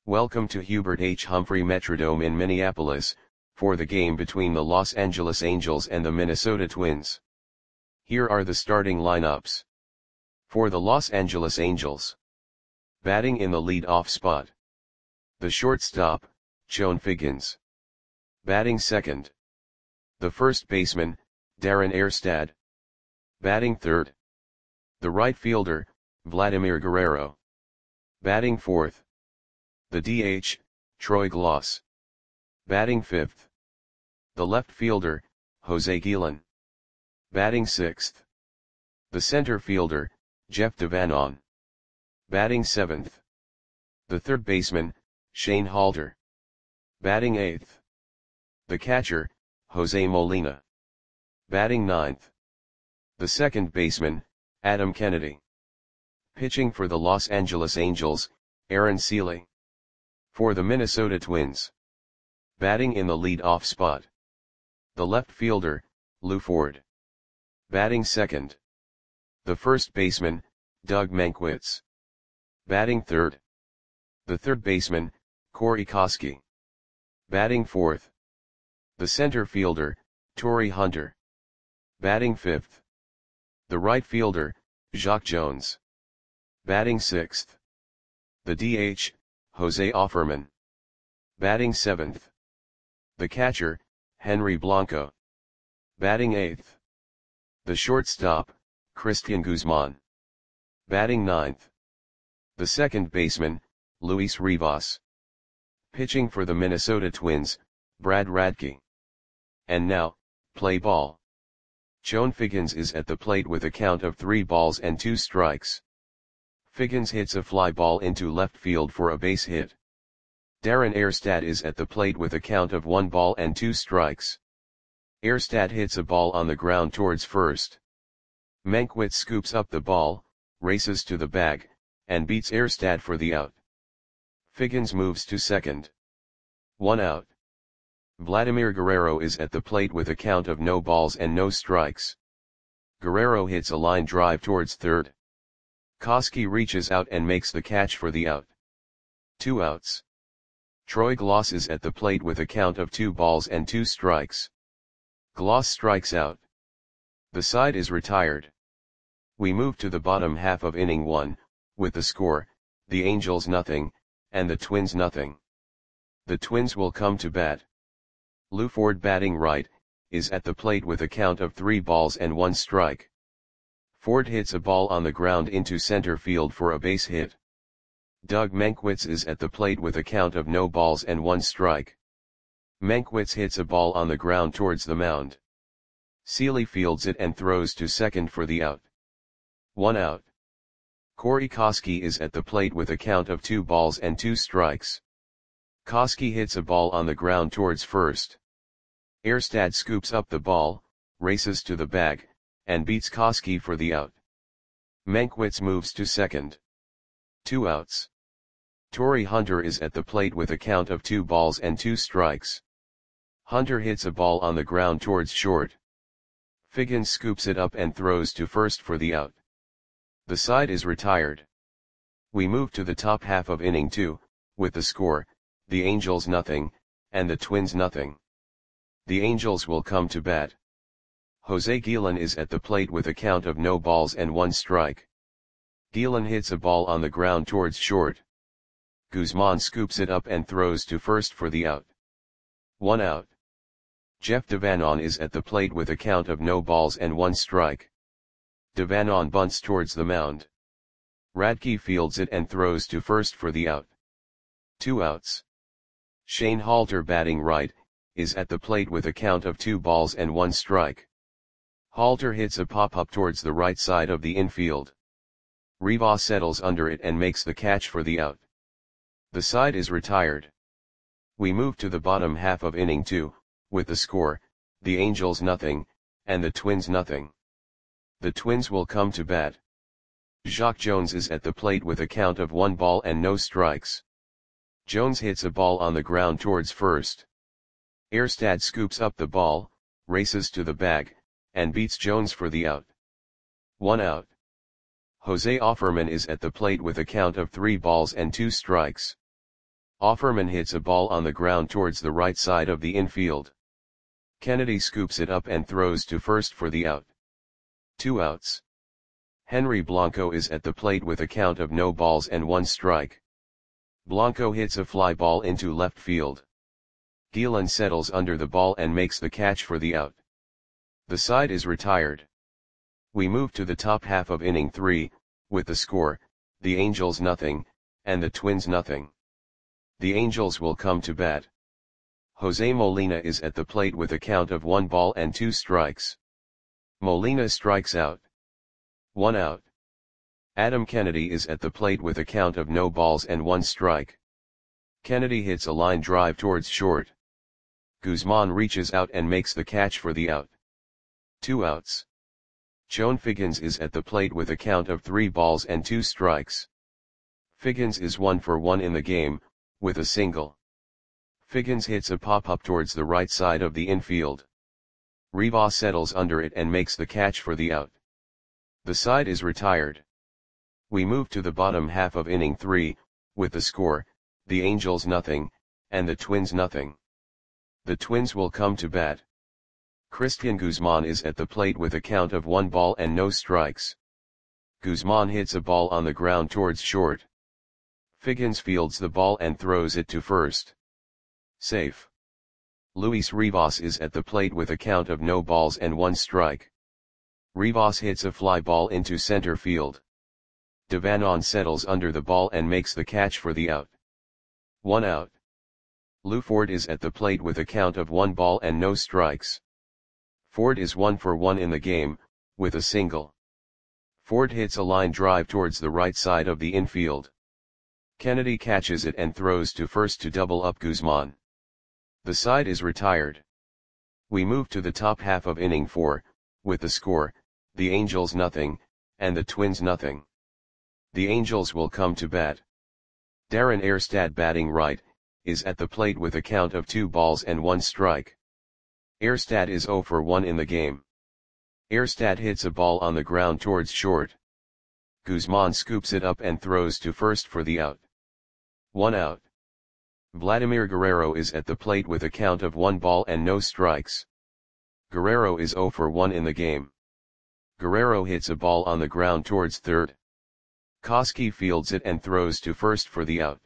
Welcome to Hubert H. Humphrey Metrodome in Minneapolis, for the game between the Los Angeles Angels and the Minnesota Twins. Here are the starting lineups. For the Los Angeles Angels. Batting in the lead-off spot. The shortstop, Chone Figgins. Batting second. The first baseman, Darren Erstad. Batting third. The right fielder, Vladimir Guerrero. Batting fourth. The DH, Troy Glaus. Batting fifth. The left fielder, Jose Guillen. Batting sixth. The center fielder, Jeff Devanon. Batting seventh. The third baseman, Shane Halter. Batting eighth. The catcher, Jose Molina. Batting ninth. The second baseman, Adam Kennedy. Pitching for the Los Angeles Angels, Aaron Sele. For the Minnesota Twins. Batting in the lead-off spot. The left fielder, Lew Ford. Batting second. The first baseman, Doug Mankiewicz. Batting third. The third baseman, Corey Koskie. Batting fourth. The center fielder, Torii Hunter. Batting fifth. The right fielder, Jacque Jones. Batting sixth. The DH, Jose Offerman. Batting seventh. The catcher, Henry Blanco. Batting eighth. The shortstop, Cristian Guzman. Batting ninth. The second baseman, Luis Rivas. Pitching for the Minnesota Twins, Brad Radke. And now, play ball. Chone Figgins is at the plate with a count of 3 balls and 2 strikes. Figgins hits a fly ball into left field for a base hit. Darren Erstad is at the plate with a count of 1 ball and 2 strikes. Erstad hits a ball on the ground towards first. Mankiewicz scoops up the ball, races to the bag, and beats Erstad for the out. Figgins moves to second. 1 out. Vladimir Guerrero is at the plate with a count of no balls and no strikes. Guerrero hits a line drive towards third. Koskie reaches out and makes the catch for the out. 2 outs. Troy Glaus is at the plate with a count of 2 balls and 2 strikes. Glaus strikes out. The side is retired. We move to the bottom half of inning 1, with the score, the Angels nothing, and the Twins nothing. The Twins will come to bat. Lew Ford batting right, is at the plate with a count of 3 balls and 1 strike. Ford hits a ball on the ground into center field for a base hit. Doug Mankiewicz is at the plate with a count of no balls and 1 strike. Mankiewicz hits a ball on the ground towards the mound. Sele fields it and throws to second for the out. 1 out. Corey Koskie is at the plate with a count of 2 balls and 2 strikes. Koskie hits a ball on the ground towards first. Erstad scoops up the ball, races to the bag, and beats Koskie for the out. Mankiewicz moves to second. 2 outs. Torii Hunter is at the plate with a count of 2 balls and 2 strikes. Hunter hits a ball on the ground towards short. Figgins scoops it up and throws to first for the out. The side is retired. We move to the top half of inning 2, with the score, the Angels nothing, and the Twins nothing. The Angels will come to bat. Jose Guillen is at the plate with a count of no balls and 1 strike. Guillen hits a ball on the ground towards short. Guzman scoops it up and throws to first for the out. 1 out. Jeff Devanon is at the plate with a count of no balls and 1 strike. Devanon bunts towards the mound. Radke fields it and throws to first for the out. 2 outs. Shane Halter batting right, is at the plate with a count of 2 balls and 1 strike. Halter hits a pop-up towards the right side of the infield. Rivas settles under it and makes the catch for the out. The side is retired. We move to the bottom half of inning 2, with the score, the Angels nothing, and the Twins nothing. The Twins will come to bat. Jacque Jones is at the plate with a count of 1 ball and no strikes. Jones hits a ball on the ground towards first. Erstad scoops up the ball, races to the bag, and beats Jones for the out. 1 out. Jose Offerman is at the plate with a count of 3 balls and 2 strikes. Offerman hits a ball on the ground towards the right side of the infield. Kennedy scoops it up and throws to first for the out. 2 outs. Henry Blanco is at the plate with a count of no balls and 1 strike. Blanco hits a fly ball into left field. Gielan settles under the ball and makes the catch for the out. The side is retired. We move to the top half of inning 3, with the score, the Angels nothing, and the Twins nothing. The Angels will come to bat. Jose Molina is at the plate with a count of 1 ball and 2 strikes. Molina strikes out. 1 out. Adam Kennedy is at the plate with a count of no balls and 1 strike. Kennedy hits a line drive towards short. Guzman reaches out and makes the catch for the out. 2 outs. Chone Figgins is at the plate with a count of 3 balls and 2 strikes. Figgins is 1 for 1 in the game, with a single. Figgins hits a pop-up towards the right side of the infield. Rivas settles under it and makes the catch for the out. The side is retired. We move to the bottom half of inning 3, with the score, the Angels nothing, and the Twins nothing. The Twins will come to bat. Christian Guzman is at the plate with a count of 1 ball and no strikes. Guzman hits a ball on the ground towards short. Figgins fields the ball and throws it to first. Safe. Luis Rivas is at the plate with a count of no balls and 1 strike. Rivas hits a fly ball into center field. Devanon settles under the ball and makes the catch for the out. 1 out. Lou Ford is at the plate with a count of 1 ball and no strikes. Ford is 1 for 1 in the game, with a single. Ford hits a line drive towards the right side of the infield. Kennedy catches it and throws to first to double up Guzman. The side is retired. We move to the top half of inning 4, with the score, the Angels nothing, and the Twins nothing. The Angels will come to bat. Darren Erstad batting right, is at the plate with a count of 2 balls and 1 strike. Erstad is 0 for 1 in the game. Erstad hits a ball on the ground towards short. Guzman scoops it up and throws to first for the out. 1 out. Vladimir Guerrero is at the plate with a count of 1 ball and no strikes. Guerrero is 0 for 1 in the game. Guerrero hits a ball on the ground towards third. Koski fields it and throws to first for the out.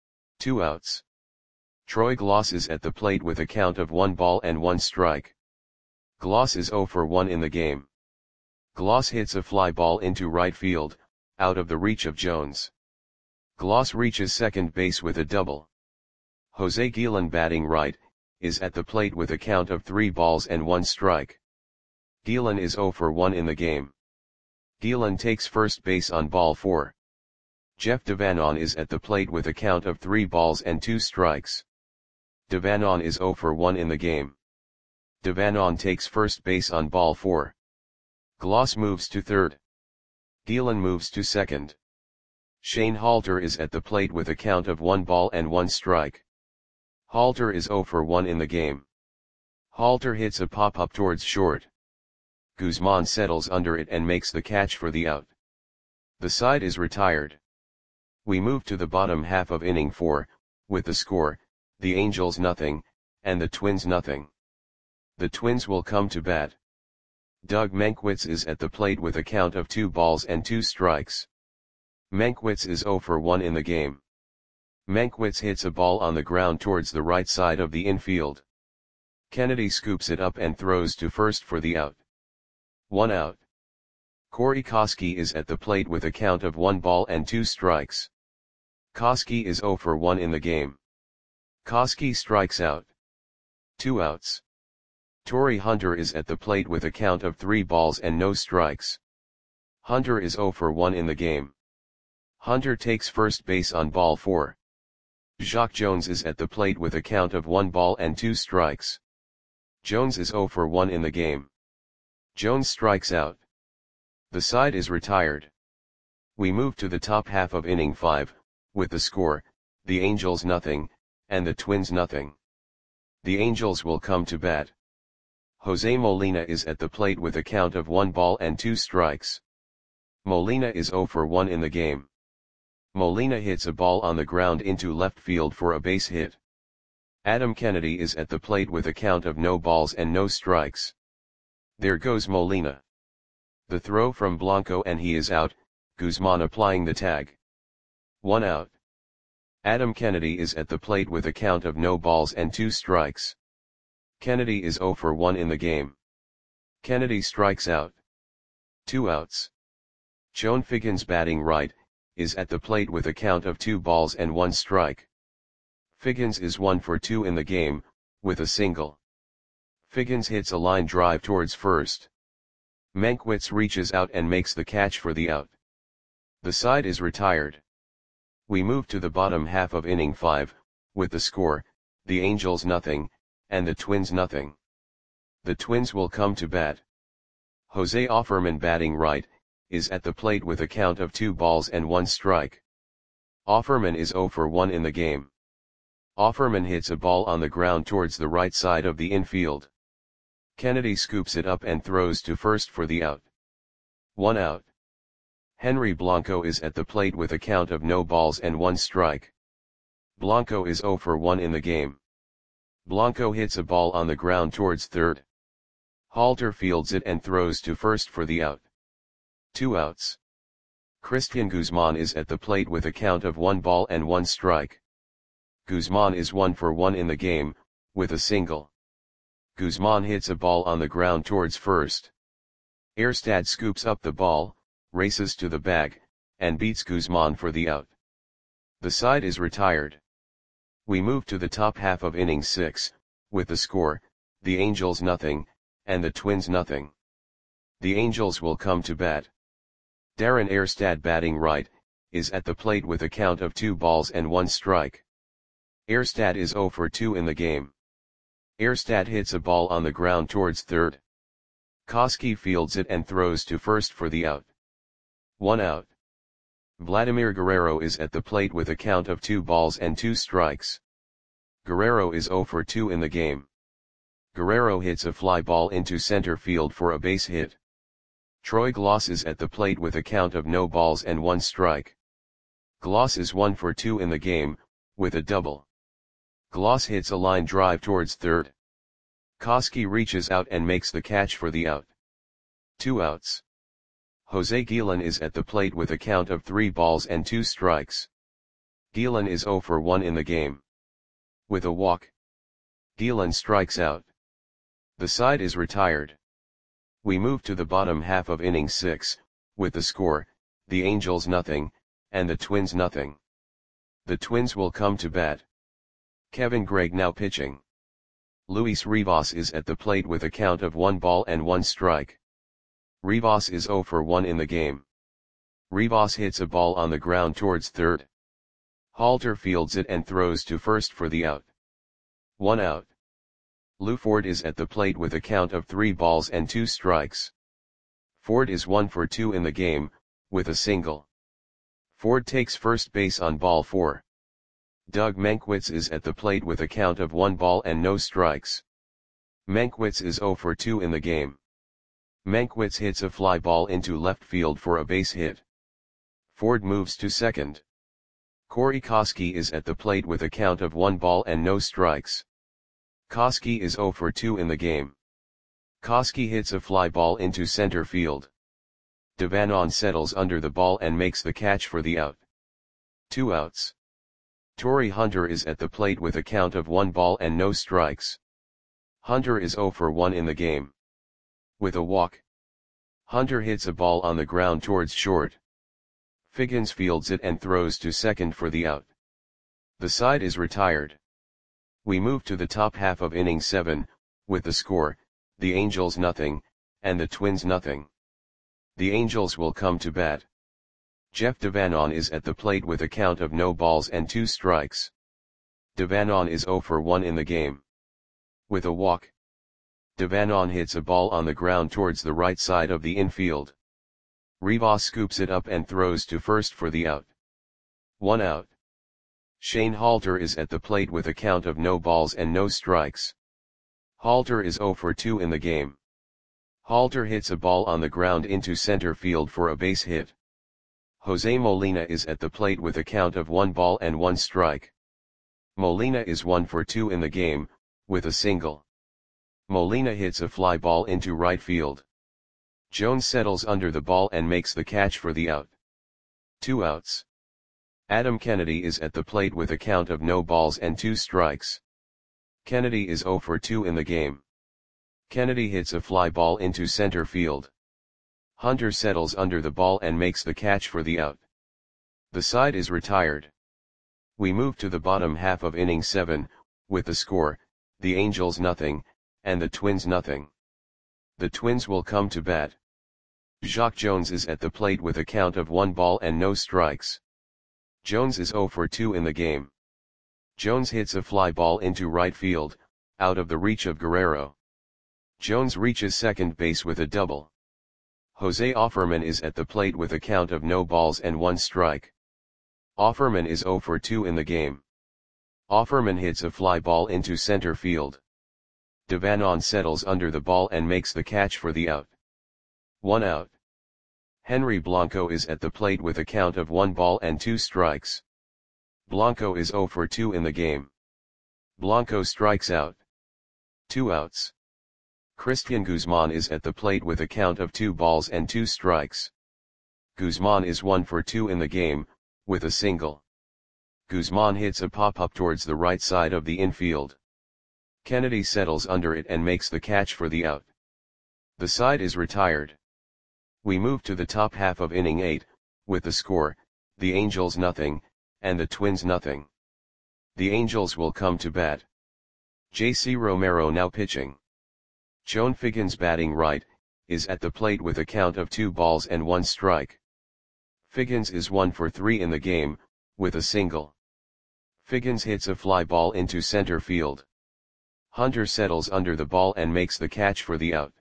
2 outs. Troy Gloss is at the plate with a count of 1 ball and 1 strike. Gloss is 0 for 1 in the game. Gloss hits a fly ball into right field, out of the reach of Jones. Gloss reaches second base with a double. Jose Gielan batting right, is at the plate with a count of 3 balls and 1 strike. Gielan is 0 for 1 in the game. Gielan takes first base on ball 4. Jeff Devanon is at the plate with a count of 3 balls and 2 strikes. Devanon is 0 for 1 in the game. Devanon takes first base on ball 4. Gloss moves to third. Gielan moves to second. Shane Halter is at the plate with a count of 1 ball and 1 strike. Halter is 0 for 1 in the game. Halter hits a pop-up towards short. Guzman settles under it and makes the catch for the out. The side is retired. We move to the bottom half of inning 4, with the score, the Angels nothing, and the Twins nothing. The Twins will come to bat. Doug Mankiewicz is at the plate with a count of 2 balls and 2 strikes. Mankiewicz is 0 for 1 in the game. Mankiewicz hits a ball on the ground towards the right side of the infield. Kennedy scoops it up and throws to first for the out. 1 out. Corey Koski is at the plate with a count of 1 ball and 2 strikes. Koski is 0 for 1 in the game. Koski strikes out. 2 outs. Torrey Hunter is at the plate with a count of 3 balls and no strikes. Hunter is 0 for 1 in the game. Hunter takes first base on ball 4. Jacque Jones is at the plate with a count of 1 ball and 2 strikes. Jones is 0 for 1 in the game. Jones strikes out. The side is retired. We move to the top half of inning 5, with the score, the Angels nothing, and the Twins nothing. The Angels will come to bat. Jose Molina is at the plate with a count of 1 ball and 2 strikes. Molina is 0 for 1 in the game. Molina hits a ball on the ground into left field for a base hit. Adam Kennedy is at the plate with a count of no balls and no strikes. There goes Molina. The throw from Blanco and he is out, Guzman applying the tag. 1 out. Adam Kennedy is at the plate with a count of no balls and 2 strikes. Kennedy is 0 for 1 in the game. Kennedy strikes out. 2 outs. Chone Figgins batting right, is at the plate with a count of 2 balls and 1 strike. Figgins is 1 for 2 in the game, with a single. Figgins hits a line drive towards first. Mankiewicz reaches out and makes the catch for the out. The side is retired. We move to the bottom half of inning 5, with the score, the Angels nothing, and the Twins nothing. The Twins will come to bat. Jose Offerman batting right, is at the plate with a count of 2 balls and 1 strike. Offerman is 0 for 1 in the game. Offerman hits a ball on the ground towards the right side of the infield. Kennedy scoops it up and throws to first for the out. 1 out. Henry Blanco is at the plate with a count of no balls and 1 strike. Blanco is 0 for 1 in the game. Blanco hits a ball on the ground towards third. Halter fields it and throws to first for the out. 2 outs. Christian Guzman is at the plate with a count of 1 ball and 1 strike. Guzman is 1 for 1 in the game, with a single. Guzman hits a ball on the ground towards first. Erstad scoops up the ball, races to the bag, and beats Guzman for the out. The side is retired. We move to the top half of inning 6, with the score, the Angels nothing, and the Twins nothing. The Angels will come to bat. Darren Erstad batting right, is at the plate with a count of 2 balls and 1 strike. Erstad is 0 for 2 in the game. Erstad hits a ball on the ground towards third. Koski fields it and throws to first for the out. 1 out. Vladimir Guerrero is at the plate with a count of 2 balls and 2 strikes. Guerrero is 0 for 2 in the game. Guerrero hits a fly ball into center field for a base hit. Troy Glaus is at the plate with a count of no balls and 1 strike. Glaus is 1 for 2 in the game, with a double. Glaus hits a line drive towards third. Koski reaches out and makes the catch for the out. 2 outs. Jose Guillen is at the plate with a count of 3 balls and 2 strikes. Guillen is 0 for 1 in the game. With a walk, Guillen strikes out. The side is retired. We move to the bottom half of inning 6, with the score, the Angels nothing, and the Twins nothing. The Twins will come to bat. Kevin Gregg now pitching. Luis Rivas is at the plate with a count of 1 ball and 1 strike. Rivas is 0 for 1 in the game. Rivas hits a ball on the ground towards third. Halter fields it and throws to first for the out. 1 out. Lou Ford is at the plate with a count of 3 balls and 2 strikes. Ford is 1 for 2 in the game, with a single. Ford takes first base on ball 4. Doug Mankiewicz is at the plate with a count of 1 ball and no strikes. Mankiewicz is 0 for 2 in the game. Mankiewicz hits a fly ball into left field for a base hit. Ford moves to second. Corey Koski is at the plate with a count of 1 ball and no strikes. Koski is 0 for 2 in the game. Koski hits a fly ball into center field. Devanon settles under the ball and makes the catch for the out. 2 outs. Torrey Hunter is at the plate with a count of 1 ball and no strikes. Hunter is 0 for 1 in the game. With a walk, Hunter hits a ball on the ground towards short. Figgins fields it and throws to second for the out. The side is retired. We move to the top half of inning 7, with the score, the Angels nothing, and the Twins nothing. The Angels will come to bat. Jeff Devanon is at the plate with a count of no balls and 2 strikes. Devanon is 0 for 1 in the game. With a walk, Devanon hits a ball on the ground towards the right side of the infield. Rivas scoops it up and throws to first for the out. 1 out. Shane Halter is at the plate with a count of no balls and no strikes. Halter is 0 for 2 in the game. Halter hits a ball on the ground into center field for a base hit. Jose Molina is at the plate with a count of 1 ball and 1 strike. Molina is 1 for 2 in the game, with a single. Molina hits a fly ball into right field. Jones settles under the ball and makes the catch for the out. 2 outs. Adam Kennedy is at the plate with a count of no balls and 2 strikes. Kennedy is 0 for 2 in the game. Kennedy hits a fly ball into center field. Hunter settles under the ball and makes the catch for the out. The side is retired. We move to the bottom half of inning 7, with the score, the Angels nothing, and the Twins nothing. The Twins will come to bat. Jacque Jones is at the plate with a count of 1 ball and no strikes. Jones is 0 for 2 in the game. Jones hits a fly ball into right field, out of the reach of Guerrero. Jones reaches second base with a double. Jose Offerman is at the plate with a count of no balls and 1 strike. Offerman is 0 for 2 in the game. Offerman hits a fly ball into center field. Devanon settles under the ball and makes the catch for the out. 1 out. Henry Blanco is at the plate with a count of 1 ball and 2 strikes. Blanco is 0 for 2 in the game. Blanco strikes out. 2 outs. Christian Guzman is at the plate with a count of 2 balls and 2 strikes. Guzman is 1 for 2 in the game, with a single. Guzman hits a pop-up towards the right side of the infield. Kennedy settles under it and makes the catch for the out. The side is retired. We move to the top half of inning 8, with the score, the Angels nothing, and the Twins nothing. The Angels will come to bat. J.C. Romero now pitching. Chone Figgins batting right, is at the plate with a count of 2 balls and 1 strike. Figgins is 1 for 3 in the game, with a single. Figgins hits a fly ball into center field. Hunter settles under the ball and makes the catch for the out.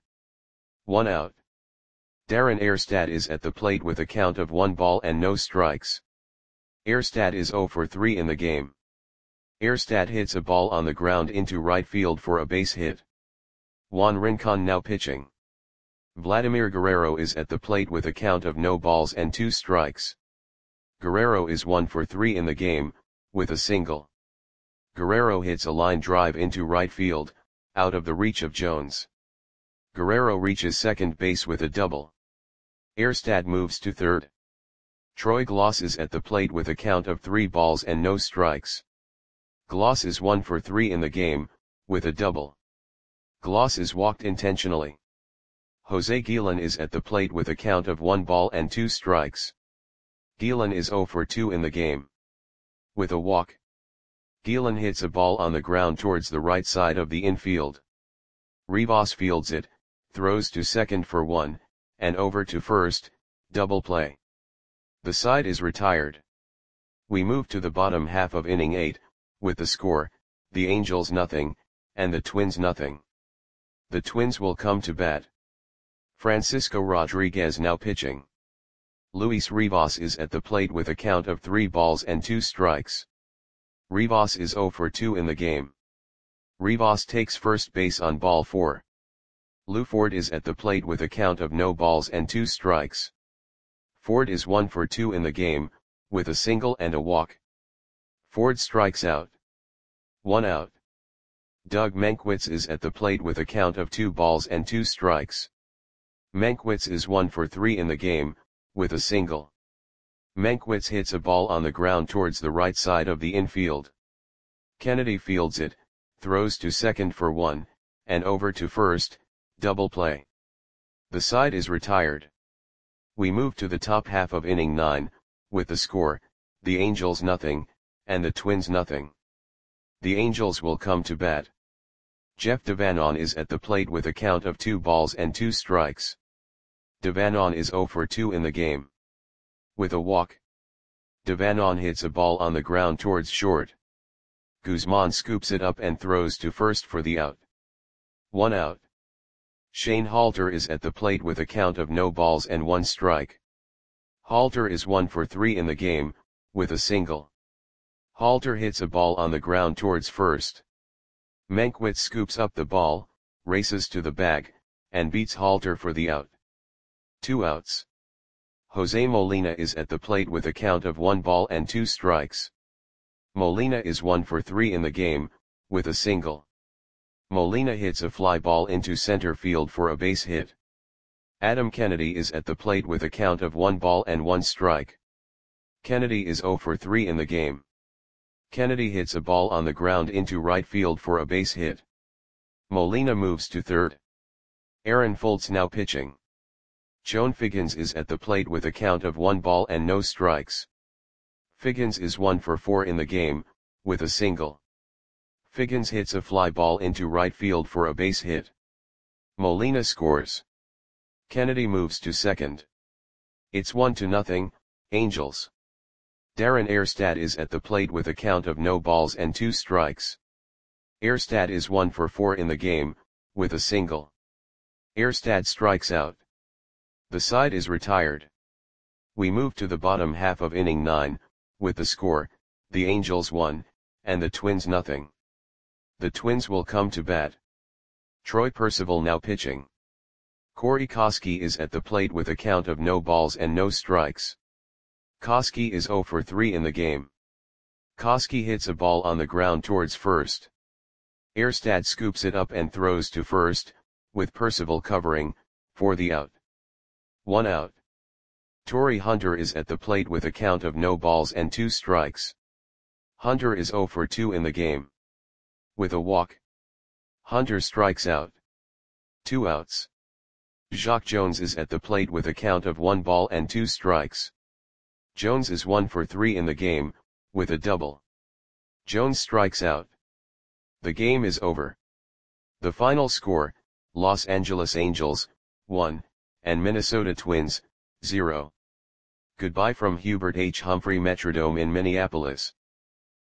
1 out. Darren Erstad is at the plate with a count of 1 ball and no strikes. Erstad is 0 for 3 in the game. Erstad hits a ball on the ground into right field for a base hit. Juan Rincon now pitching. Vladimir Guerrero is at the plate with a count of no balls and 2 strikes. Guerrero is 1 for 3 in the game, with a single. Guerrero hits a line drive into right field, out of the reach of Jones. Guerrero reaches second base with a double. Erstad moves to third. Troy Glaus is at the plate with a count of 3 balls and no strikes. Glaus is 1 for 3 in the game, with a double. Glaus is walked intentionally. Jose Guillen is at the plate with a count of 1 ball and 2 strikes. Guillen is 0 for 2 in the game. With a walk. Guillen hits a ball on the ground towards the right side of the infield. Rivas fields it, throws to second for 1, and over to first, double play. The side is retired. We move to the bottom half of inning 8, with the score, the Angels nothing, and the Twins nothing. The Twins will come to bat. Francisco Rodriguez now pitching. Luis Rivas is at the plate with a count of 3 balls and 2 strikes. Rivas is 0 for 2 in the game. Rivas takes first base on ball 4. Lou Ford is at the plate with a count of no balls and 2 strikes. Ford is 1 for 2 in the game, with a single and a walk. Ford strikes out. 1 out. Doug Mankiewicz is at the plate with a count of 2 balls and 2 strikes. Mankiewicz is 1 for 3 in the game, with a single. Mankiewicz hits a ball on the ground towards the right side of the infield. Kennedy fields it, throws to second for 1, and over to first, double play. The side is retired. We move to the top half of inning 9, with the score, the Angels nothing, and the Twins nothing. The Angels will come to bat. Jeff Devanon is at the plate with a count of 2 balls and 2 strikes. Devanon is 0 for 2 in the game. With a walk. Devanon hits a ball on the ground towards short. Guzman scoops it up and throws to first for the out. 1 out. Shane Halter is at the plate with a count of no balls and 1 strike. Halter is 1 for 3 in the game, with a single. Halter hits a ball on the ground towards first. Mankiewicz scoops up the ball, races to the bag, and beats Halter for the out. 2 outs. Jose Molina is at the plate with a count of 1 ball and 2 strikes. Molina is 1 for 3 in the game, with a single. Molina hits a fly ball into center field for a base hit. Adam Kennedy is at the plate with a count of 1 ball and 1 strike. Kennedy is 0 for 3 in the game. Kennedy hits a ball on the ground into right field for a base hit. Molina moves to third. Aaron Foltz now pitching. Joan Figgins is at the plate with a count of 1 ball and no strikes. Figgins is 1 for 4 in the game, with a single. Figgins hits a fly ball into right field for a base hit. Molina scores. Kennedy moves to second. It's 1-0, Angels. Darren Erstad is at the plate with a count of no balls and 2 strikes. Erstad is 1 for 4 in the game, with a single. Erstad strikes out. The side is retired. We move to the bottom half of inning 9, with the score, the Angels 1, and the Twins 0. The Twins will come to bat. Troy Percival now pitching. Corey Koskie is at the plate with a count of no balls and no strikes. Koskie is 0 for 3 in the game. Koskie hits a ball on the ground towards first. Erstad scoops it up and throws to first, with Percival covering, for the out. 1 out. Torii Hunter is at the plate with a count of no balls and 2 strikes. Hunter is 0 for 2 in the game. With a walk, Hunter strikes out. 2 outs. Jacque Jones is at the plate with a count of 1 ball and 2 strikes. Jones is 1 for 3 in the game, with a double. Jones strikes out. The game is over. The final score, Los Angeles Angels, 1, and Minnesota Twins, 0. Goodbye from Hubert H. Humphrey Metrodome in Minneapolis.